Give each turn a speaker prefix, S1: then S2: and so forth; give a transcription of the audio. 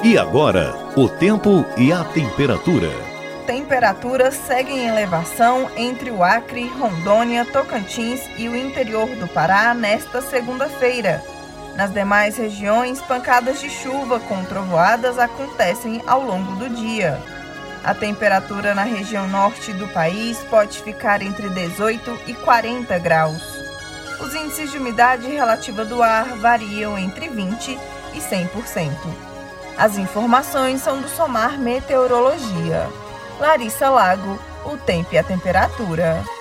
S1: E agora, o tempo e a temperatura.
S2: Temperaturas seguem em elevação entre o Acre, Rondônia, Tocantins e o interior do Pará nesta segunda-feira. Nas demais regiões, pancadas de chuva com trovoadas acontecem ao longo do dia. A temperatura na região norte do país pode ficar entre 18 e 40 graus. Os índices de umidade relativa do ar variam entre 20% e 100%. As informações são do Somar Meteorologia. Larissa Lago, o tempo e a temperatura.